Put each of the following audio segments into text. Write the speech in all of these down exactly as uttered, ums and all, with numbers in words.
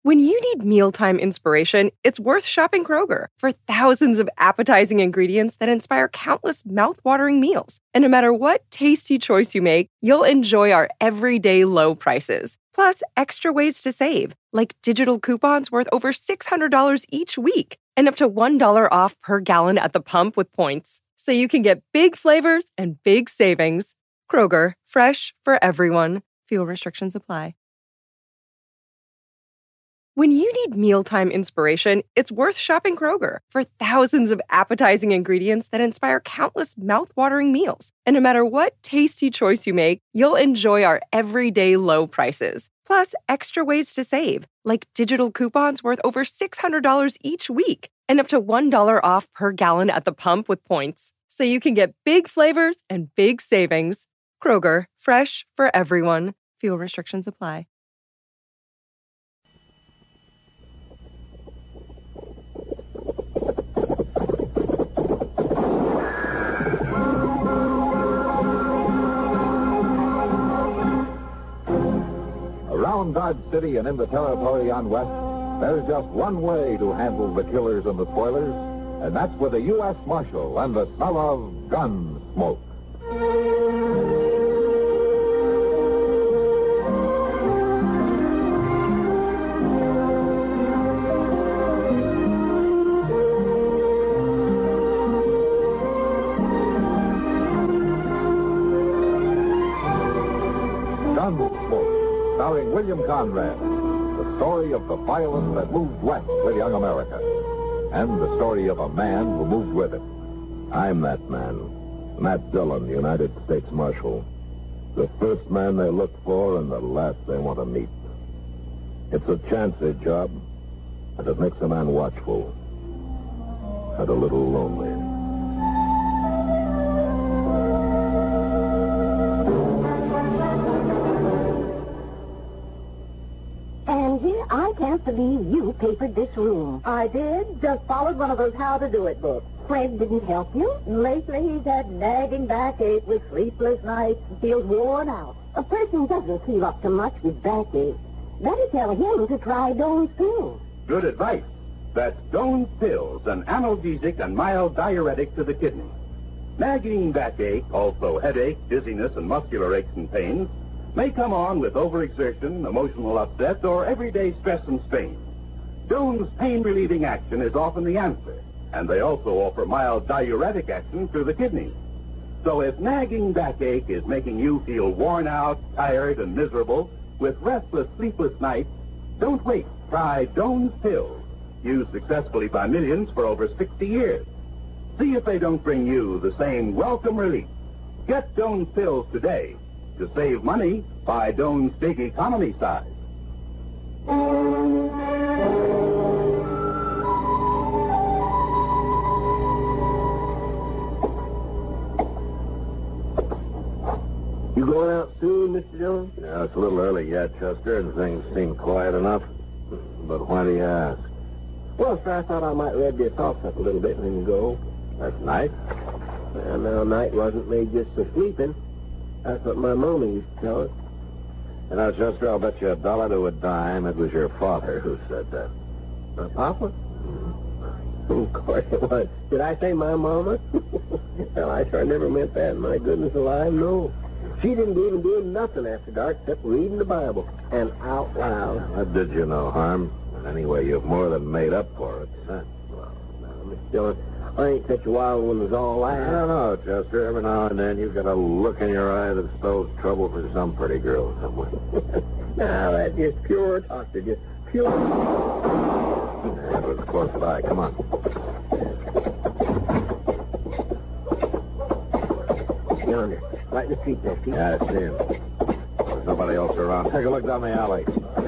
When you need mealtime inspiration, it's worth shopping Kroger for thousands of appetizing ingredients that inspire countless mouth-watering meals. And no matter what tasty choice you make, you'll enjoy our everyday low prices. Plus, extra ways to save, like digital coupons worth over six hundred dollars each week and up to one dollar off per gallon at the pump with points. So you can get big flavors and big savings. Kroger, fresh for everyone. Fuel restrictions apply. When you need mealtime inspiration, it's worth shopping Kroger for thousands of appetizing ingredients that inspire countless mouth-watering meals. And no matter what tasty choice you make, you'll enjoy our everyday low prices. Plus, extra ways to save, like digital coupons worth over six hundred dollars each week and up to one dollar off per gallon at the pump with points. So you can get big flavors and big savings. Kroger, fresh for everyone. Fuel restrictions apply. Around Dodge City and in the territory on West, there's just one way to handle the killers and the spoilers, and that's with a U S Marshal and the smell of gun smoke. Gunsmoke, starring William Conrad, the story of the violence that moved west with young America, and the story of a man who moved with it. I'm that man, Matt Dillon, United States Marshal. The first man they look for and the last they want to meet. It's a chancy job, and it makes a man watchful and a little lonely. I can't believe you papered this room. I did. Just followed one of those how-to-do-it books. Fred didn't help you? Lately, he's had nagging backache with sleepless nights and feels worn out. A person doesn't feel up to much with backache. Better tell him to try Doan's pills. Good advice. That's Doan's pills, an analgesic and mild diuretic to the kidney. Nagging backache, also headache, dizziness, and muscular aches and pains, may come on with overexertion, emotional upset, or everyday stress and strain. Doan's pain-relieving action is often the answer, and they also offer mild diuretic action through the kidneys. So if nagging backache is making you feel worn out, tired, and miserable, with restless, sleepless nights, don't wait. Try Doan's pills, used successfully by millions for over sixty years. See if they don't bring you the same welcome relief. Get Doan's pills today. To save money, buy Doan's Big Economy size. You going out soon, Mister Jones? Yeah, it's a little early yet, Chester, and things seem quiet enough. But why do you ask? Well, sir, I thought I might rev your thoughts up a little bit and then go. That's nice. Well, now, night wasn't made just for sleeping. That's what my mama used to tell us. You know, Chester, I'll bet you a dollar to a dime it was your father who said that. My papa? Of course it was. Did I say my mama? Well, I sure never meant that. My goodness alive, no. She didn't even do nothing after dark except reading the Bible. And out loud. That did you no harm. And anyway, you've more than made up for it. Huh? Well, now, Mister Dillon, I ain't such a wild one as all that. I don't know, Chester. Every now and then you've got a look in your eye that spells trouble for some pretty girl somewhere. Now, that's just pure talk. Just pure... That was close by. Come on. Yonder. Right in the street there, see? Yeah, I see him. There's nobody else around. Take a look down the alley.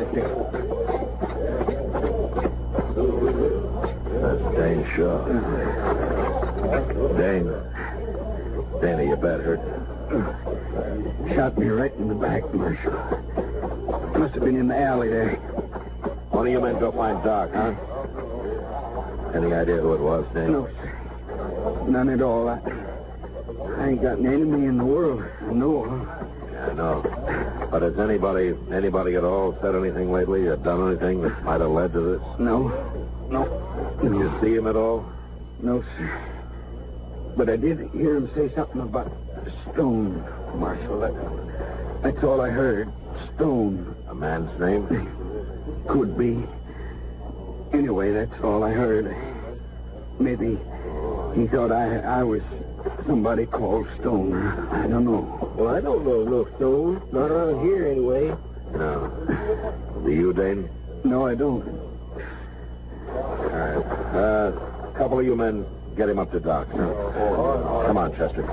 That's Dane Shaw. Dane. Dana, you bad hurt. Shot me right in the back, Marshal. Must have been in the alley there. One of you men go find Doc, huh? Any idea who it was, Dane? No, sir. None at all. I, I ain't got an enemy in the world. I know. I know. But has anybody, anybody at all said anything lately or done anything that might have led to this? No. No. Did you see him at all? No, sir. But I did hear him say something about Stone, Marshal. That, that's all I heard. Stone. A man's name? Could be. Anyway, that's all I heard. Maybe he thought I I was somebody called Stone. I don't know. Well, I don't know no Stone. Not around here, anyway. No. Do you, Dane? No, I don't. All right. Uh, a couple of you men, get him up to Doc. Come on, Chester.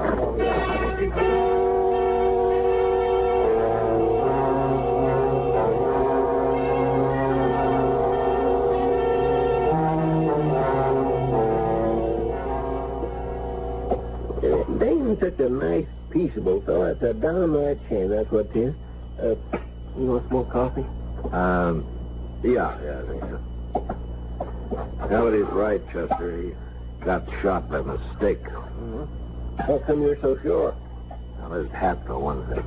Dane's such a nice, peaceable fellow. That's a downright shame. That's what it is. Uh, you want some more coffee? Um, yeah, yeah, I think so. Now that he's right, Chester, he got shot by mistake. Mm-hmm. How come you're so sure? Well, his hat, for one thing.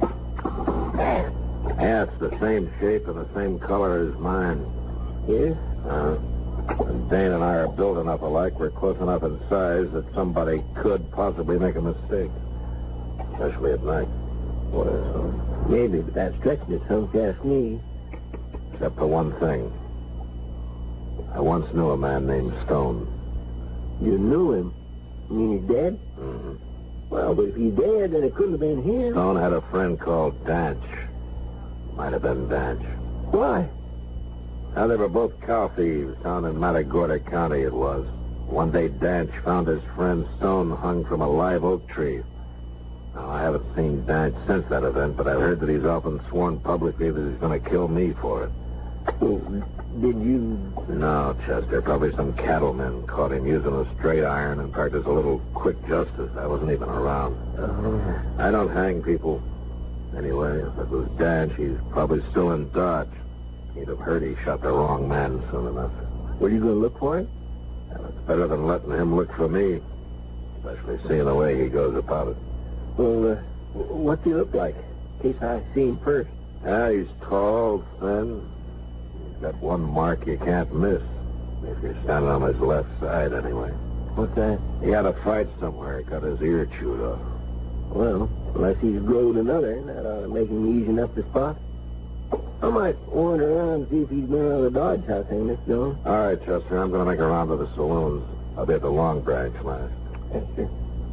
Hat's the same shape and the same color as mine. Yes? Uh, and Dane and I are built enough alike. We're close enough in size that somebody could possibly make a mistake. Especially at night. Well, maybe, but that's stretching it some cast me. Except for one thing. I once knew a man named Stone. You knew him? You mean he's dead? Mm-hmm. Well, but if he's dead, then it couldn't have been him. Stone had a friend called Danch. Might have been Danch. Why? Now, they were both cow thieves down in Matagorda County, it was. One day, Danch found his friend Stone hung from a live oak tree. Now, I haven't seen Danch since that event, but I've heard that he's often sworn publicly that he's going to kill me for it. Well, did you... No, Chester. Probably some cattlemen caught him using a straight iron and practiced a little quick justice. I wasn't even around. Uh, I don't hang people. Anyway, if it was Danch, he's probably still in Dodge. He'd have heard he shot the wrong man soon enough. Were you going to look for him? And it's better than letting him look for me. Especially seeing the way he goes about it. Well, uh, what's he look like? In case I see him first. Yeah, he's tall, thin. He's got one mark you can't miss. If you're standing on his left side, anyway. What's that? He had a fight somewhere. Got his ear chewed off. Well, unless he's growed another, that ought to make him easy enough to spot. I might wander around and see if he's been around the Dodge house, ain't Miss Jones? All right, Chester. I'm going to make a round of the saloons. I'll be at the Long Branch last. Yes, sir.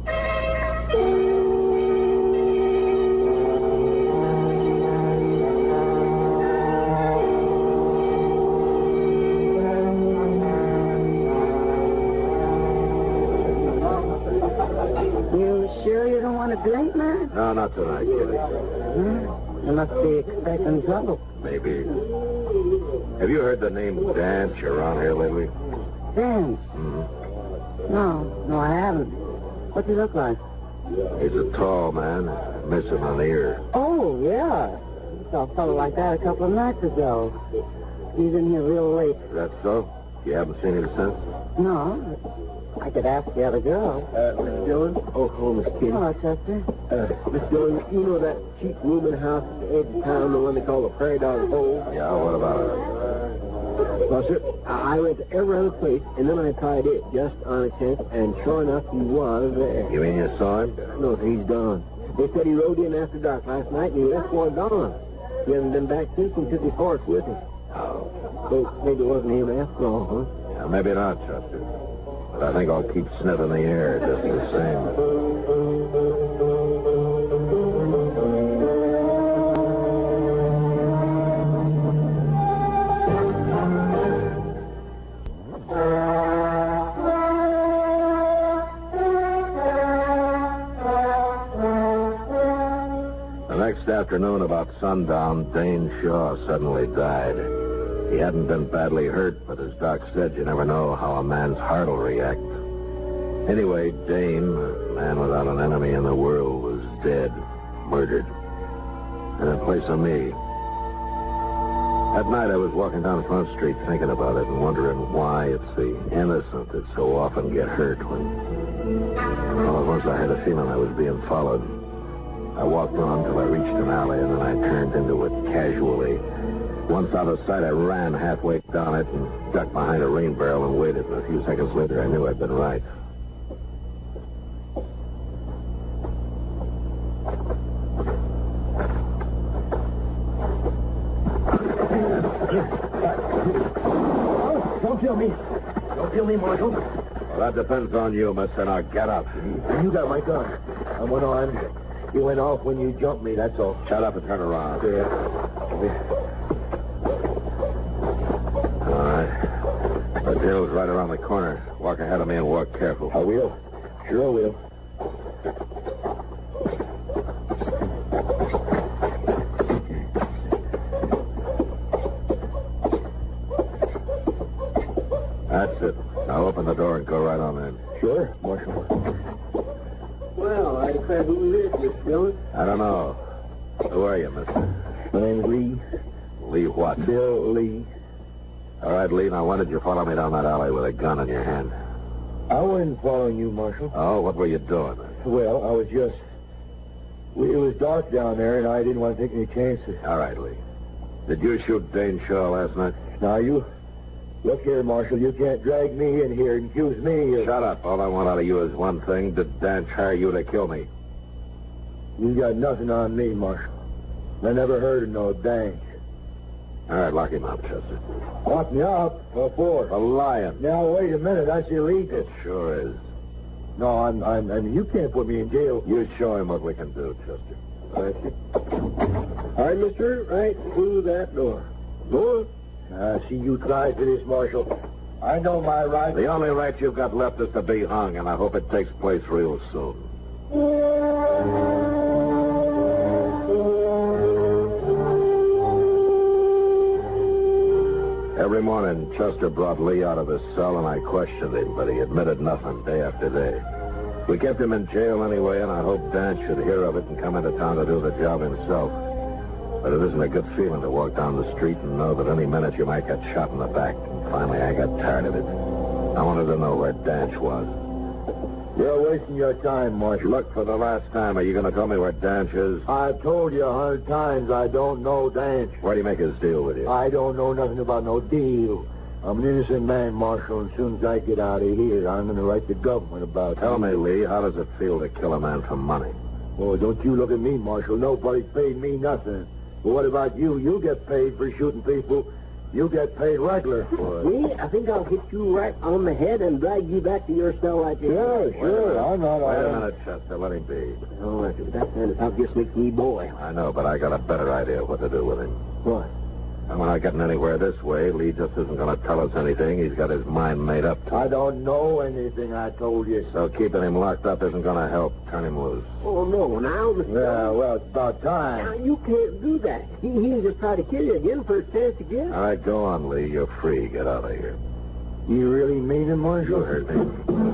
You sure you don't want a drink, man? No, not tonight, Kitty. Hmm? You must be expecting trouble. Maybe. Have you heard the name Danch around here lately? Dance? Mm-hmm. No, no, I haven't. What's he look like? He's a tall man, missing an ear. Oh, yeah. I saw a fellow like that a couple of nights ago. He's in here real late. Is that so? You haven't seen him since? No, I could ask the other girl. Uh, Miss Jones? Oh, oh, Miss Kitty. Hello, Chester. Uh, Miss Jones, you know that cheap rooming house at the edge of town, the one they call the Prairie Dog Hole? Yeah, what about it? Well, sir, I I went to every other place, and then I tried it just on a chance, and sure enough, he was there. You mean you saw him? No, sir, he's gone. They said he rode in after dark last night, and he left for dawn. He hasn't been back since and took his horse with him. Oh. So maybe it wasn't him after all, huh? Yeah, maybe not, Chester. But I think I'll keep sniffing the air just the same. The next afternoon, about sundown, Dane Shaw suddenly died. He hadn't been badly hurt, but as Doc said, you never know how a man's heart will react. Anyway, Dane, a man without an enemy in the world, was dead, murdered. And in place of me. That night I was walking down Front Street thinking about it and wondering why it's the innocent that so often get hurt when... All at once I had a feeling I was being followed. I walked on till I reached an alley, and then I turned into it casually. Once out of sight, I ran halfway down it and ducked behind a rain barrel and waited. And a few seconds later, I knew I'd been right. Don't kill me. Don't kill me, Marshal. Well, that depends on you, mister. Now get up. You got my gun. I'm unarmed. You went off when you jumped me, that's all. Shut up and turn around. Yeah. All right. The jail's right around the corner. Walk ahead of me and walk careful. I will. Sure I will. That's it. Now open the door and go right on in. Sure, Marshal. Well, I declare who it is, Mister Dillon. I don't know. Who are you, mister? My name's Lee. Lee what? Bill Lee. All right, Lee. Now, why did you follow me down that alley with a gun in your hand? I wasn't following you, Marshal. Oh, what were you doing? Well, I was just... It was dark down there, and I didn't want to take any chances. All right, Lee. Did you shoot Dane Shaw last night? Now, you... Look here, Marshal. You can't drag me in here and accuse me of... Shut up. All I want out of you is one thing. Did Dan hire you to kill me? You got nothing on me, Marshal. I never heard of no dang. All right, lock him up, Chester. Lock me up? What for? For lying. Now, wait a minute. That's illegal. It sure is. No, I'm, I'm, I mean, you can't put me in jail. You show him what we can do, Chester. All right, All right, mister. Right through that door. Door? I see you tried for this, Marshal. I know my rights. The only right you've got left is to be hung, and I hope it takes place real soon. Every morning, Chester brought Lee out of his cell, and I questioned him, but he admitted nothing day after day. We kept him in jail anyway, and I hoped Dan should hear of it and come into town to do the job himself. But it isn't a good feeling to walk down the street and know that any minute you might get shot in the back. And finally, I got tired of it. I wanted to know where Danch was. You're wasting your time, Marshal. Look, for the last time, are you going to tell me where Danch is? I've told you a hundred times I don't know Danch. Where do you make his deal with you? I don't know nothing about no deal. I'm an innocent man, Marshal, and as soon as I get out of here, I'm going to write the government about it. Tell me, Lee, how does it feel to kill a man for money? Oh, don't you look at me, Marshal. Nobody paid me nothing. But what about you? You get paid for shooting people. You get paid regular for it. Me? I think I'll hit you right on the head and drag you back to your cell like this. Sure, sure. I'm not... Wait a I... minute, Chester. Let him be. Oh, if that kind of stuff just makes me boy. I know, but I got a better idea of what to do with him. What? And we're not getting anywhere this way. Lee just isn't going to tell us anything. He's got his mind made up to. I don't know anything, I told you. So keeping him locked up isn't going to help. Turn him loose. Oh, no, now, Mister Yeah, well, it's about time. Now, you can't do that. He, he'll just try to kill you again for a chance to get. All right, go on, Lee. You're free. Get out of here. You really mean it, Marshal? You heard me.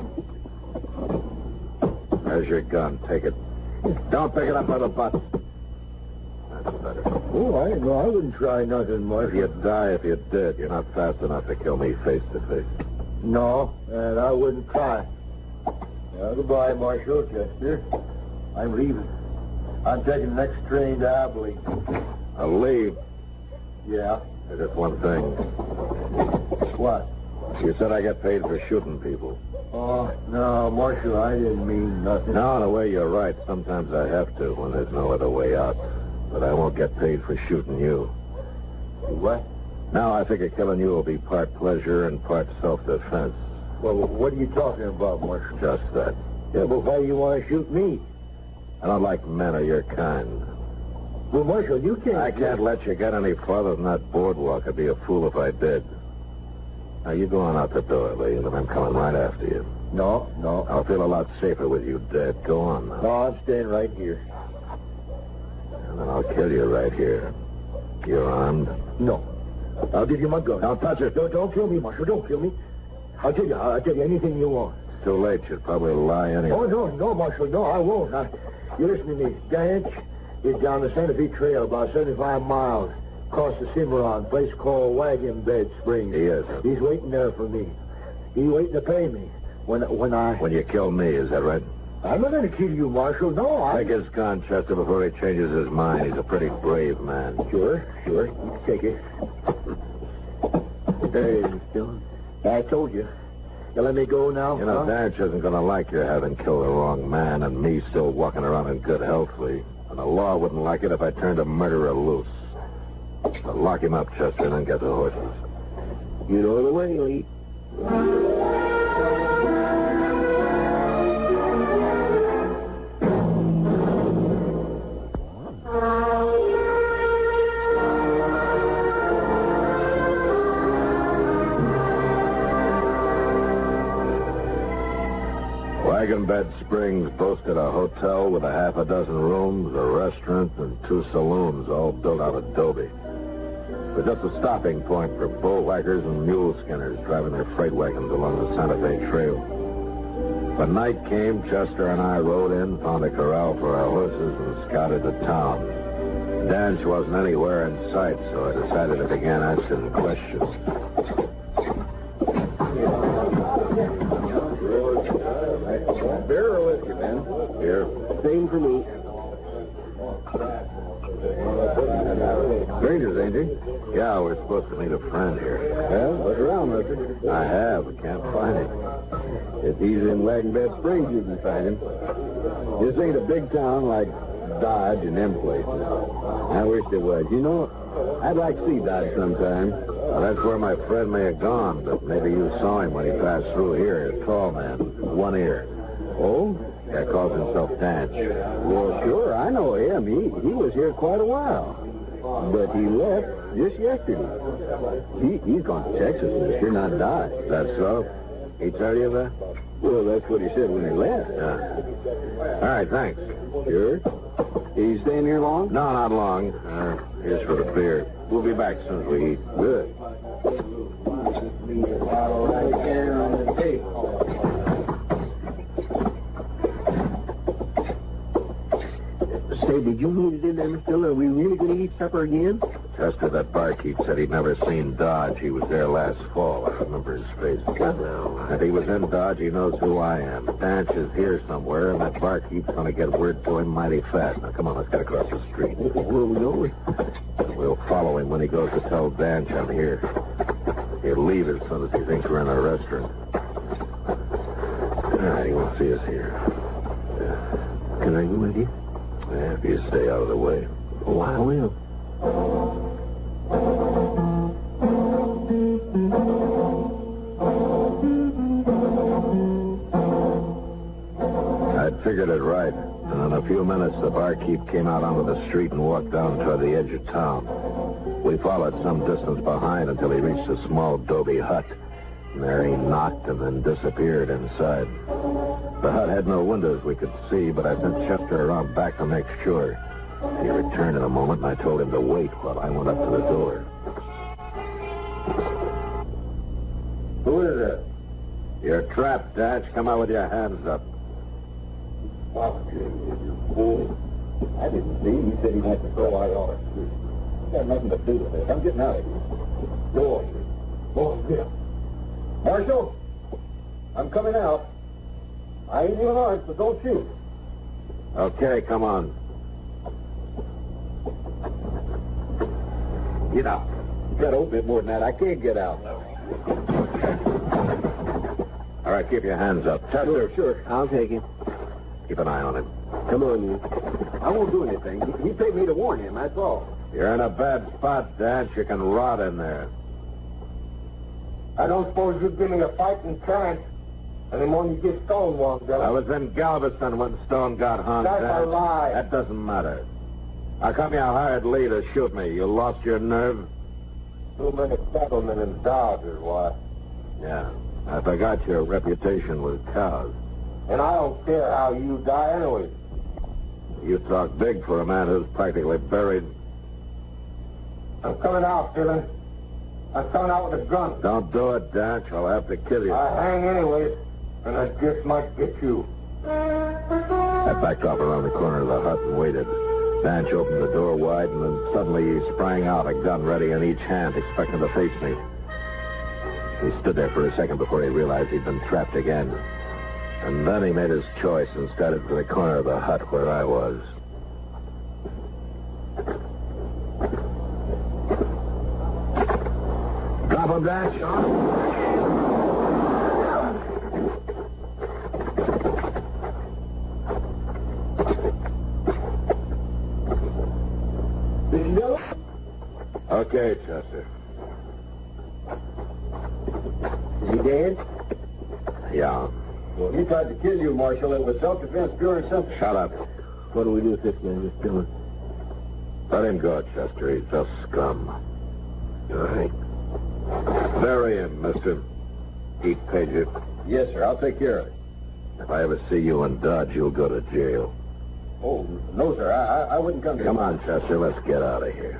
There's your gun. Take it. Don't pick it up by the butt. That's better. Oh, I no, I wouldn't try nothing, Marshal. You'd die if you did. You're not fast enough to kill me face to face. No, and I wouldn't try. Well, goodbye, Marshal Chester. I'm leaving. I'm taking the next train to Abilene. I'll leave. Yeah? There's just one thing. What? You said I get paid for shooting people. Oh, no, Marshal, I didn't mean nothing. No, in a way, you're right. Sometimes I have to when there's no other way out. But I won't get paid for shooting you. What? Now I figure killing you will be part pleasure and part self-defense. Well, what are you talking about, Marshal? Just that. Yeah, but why do you want to shoot me? I don't like men of your kind. Well, Marshal, you can't... I can't let you get any farther than that boardwalk. I'd be a fool if I did. Now, you go on out the door, Lee, and then I'm coming right after you. No, no. I'll feel a lot safer with you dead. Go on now. No, I'm staying right here. And then I'll kill you right here. You're armed? No. I'll give you my gun. Don't touch it. Don't, don't kill me, Marshal. Don't kill me. I'll tell you. I'll tell you anything you want. It's too late. You'd probably lie anyway. Oh, no, no, Marshal. No, I won't. I, you listen to me. Danch is down the Santa Fe Trail about seventy-five miles. Across the Cimarron, place called Wagon Bed Springs. He is. He's waiting there for me. He's waiting to pay me when when I... When you kill me, is that right? I'm not going to kill you, Marshal. No, I... Take his gun, Chester, before he changes his mind. He's a pretty brave man. Sure, sure. You take it. Hey, Dillon. I told you. You let me go now? You know, huh? Danch isn't going to like your having killed the wrong man and me still walking around in good health, Lee. And the law wouldn't like it if I turned a murderer loose. So lock him up, Chester, and then get the horses. You know the way, Lee. Wagon Bed Springs boasted a hotel with a half a dozen rooms, a restaurant, and two saloons, all built out of adobe. It was just a stopping point for bull whackers and mule skinners driving their freight wagons along the Santa Fe Trail. When night came, Chester and I rode in, found a corral for our horses, and scouted the town. Danch wasn't anywhere in sight, so I decided to begin asking questions. Beer or whiskey, man? Here. Same for me. Strangers, ain't you? Yeah, we're supposed to meet a friend here. Well, look around, mister. I have. Can't find him. If he's in Wagon Bed Springs, you can find him. This ain't a big town like Dodge and them places. I wish there was. You know, I'd like to see Dodge sometime. Well, that's where my friend may have gone, but maybe you saw him when he passed through here. A tall man, one ear. Oh? Yeah, calls himself Danch. Well, sure, I know him. He he was here quite a while. But he left just yesterday. He, he's gone to Texas and sure not Dodge. That's so? He tell you that? Well, that's what he said when he left. Yeah. All right, thanks. Sure. He's staying here long? No, not long. Uh, here's for the beer. We'll be back soon as we eat. Good. Say, did you mean it in there, Mister Dillon? Are we really going to eat supper again? Chester, that barkeep, said he'd never seen Dodge. He was there last fall. I remember his face. Well, If he was in Dodge, he knows who I am. Danch is here somewhere, and that barkeep's going to get word to him mighty fast. Now, come on, let's get across the street. where are we going? We'll follow him when he goes to tell Danch I'm here. He'll leave as soon as he thinks we're in a restaurant. All right, he won't see us here. Yeah. Can I go with you? Yeah, if you stay out of the way. Oh, I will. I'd figured it right. And in a few minutes, the barkeep came out onto the street and walked down toward the edge of town. We followed some distance behind until he reached a small adobe hut. And there he knocked and then disappeared inside. The hut had no windows we could see, but I sent Chester around back to make sure. He returned in a moment, and I told him to wait while I went up to the door. Who is it? You're trapped, Danch. Come out with your hands up. Fool. I didn't see him. He said he went to throw out on the street. It's got nothing to do with this. I'm getting out of here. Go on. Go on, yeah. Marshal, I'm coming out. I ain't even armed, so don't shoot. Okay, come on. Get out. You got to open it more than that. I can't get out. All right, keep your hands up. Chester. Sure, sure. I'll take him. Keep an eye on him. Come on, you. I won't do anything. He, he paid me to warn him, that's all. You're in a bad spot, Danch. You can rot in there. I don't suppose you'd give me a fighting chance anymore you get stonewalled, I was in Galveston when Stone got hung. That's Danch. a lie. That doesn't matter. How come you hired Lee to shoot me? You lost your nerve? Too many cattlemen in Dodge is why. Yeah. I forgot your reputation with cows. And I don't care how you die anyway. You talk big for a man who's practically buried. I'm coming out, Dillon. I'm coming out with a gun. Don't do it, Danch. I'll have to kill you. I hang anyways, and I just might get you. I backed off around the corner of the hut and waited. Danch opened the door wide, and then suddenly he sprang out, a gun ready in each hand, expecting to face me. He stood there for a second before he realized he'd been trapped again. And then he made his choice and started for the corner of the hut where I was. Drop him, Dash. Okay, Chester. Is he dead? Yeah. Well, if he tried to kill you, Marshal, it was self-defense, pure and simple. Shut up. What do we do with this man? Just kill him. Let him go, Chester. He's just scum. All right. Bury him, mister. Eat Pager. Yes, sir. I'll take care of it. If I ever see you in Dodge, you'll go to jail. Oh, no, sir. I, I, I wouldn't come to Come you. on, Chester. Let's get out of here.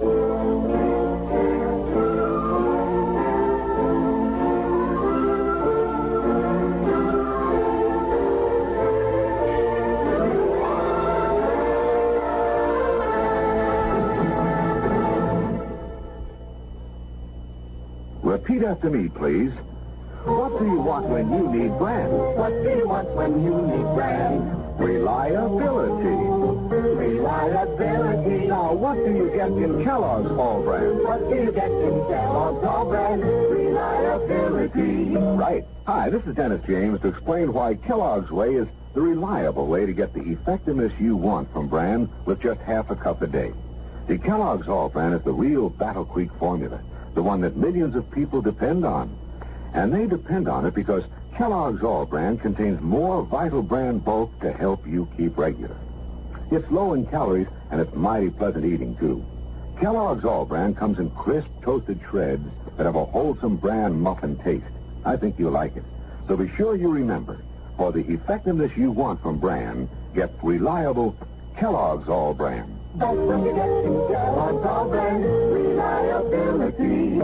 Repeat after me, please. What do you want when you need brand? What do you want when you need brand? Reliability. Reliability. Now, what do you get in Kellogg's All Brand? What do you get in Kellogg's All Brand? Reliability. Right. Hi, this is Dennis James to explain why Kellogg's Way is the reliable way to get the effectiveness you want from brand with just half a cup a day. The Kellogg's All Brand is the real Battle Creek formula, the one that millions of people depend on. And they depend on it because Kellogg's All Brand contains more vital brand bulk to help you keep regular. It's low in calories, and it's mighty pleasant eating, too. Kellogg's All Brand comes in crisp, toasted shreds that have a wholesome brand muffin taste. I think you'll like it. So be sure you remember, for the effectiveness you want from brand, get reliable Kellogg's All Brand. That's what you get in Kellogg's All Brand. Reliability.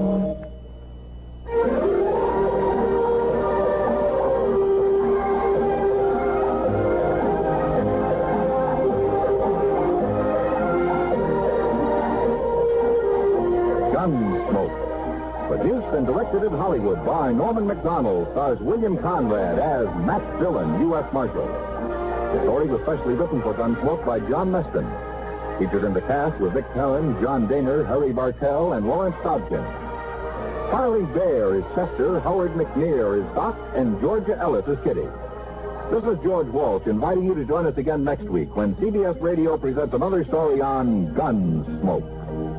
Gunsmoke. Produced and directed in Hollywood by Norman Macdonald, stars William Conrad as Matt Dillon, U S Marshal. The story was specially written for Gunsmoke by John Meston. Featured in the cast were Vic Perrin, John Daner, Harry Bartell, and Lawrence Dobkin. Farley Bear is Chester, Howard McNear is Doc, and Georgia Ellis is Kitty. This is George Walsh inviting you to join us again next week when C B S Radio presents another story on Gunsmoke.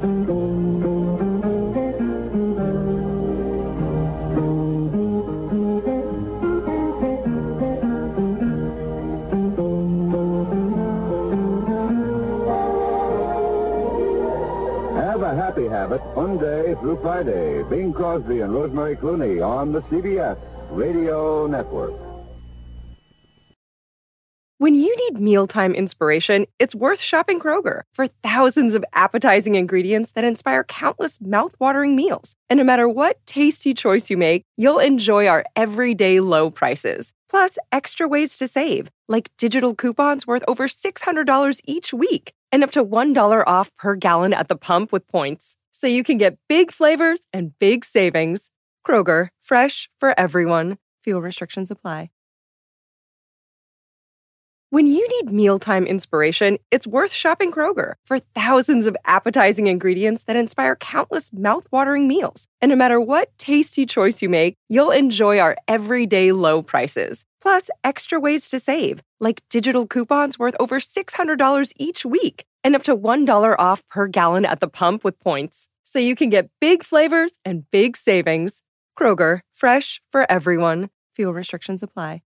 Have a happy habit Monday through Friday. Bing Crosby and Rosemary Clooney on the C B S Radio Network. When you need mealtime inspiration, it's worth shopping Kroger for thousands of appetizing ingredients that inspire countless mouth-watering meals. And no matter what tasty choice you make, you'll enjoy our everyday low prices. Plus, extra ways to save, like digital coupons worth over six hundred dollars each week and up to one dollar off per gallon at the pump with points. So you can get big flavors and big savings. Kroger, fresh for everyone. Fuel restrictions apply. When you need mealtime inspiration, it's worth shopping Kroger for thousands of appetizing ingredients that inspire countless mouth-watering meals. And no matter what tasty choice you make, you'll enjoy our everyday low prices. Plus, extra ways to save, like digital coupons worth over six hundred dollars each week and up to one dollar off per gallon at the pump with points. So you can get big flavors and big savings. Kroger, fresh for everyone. Fuel restrictions apply.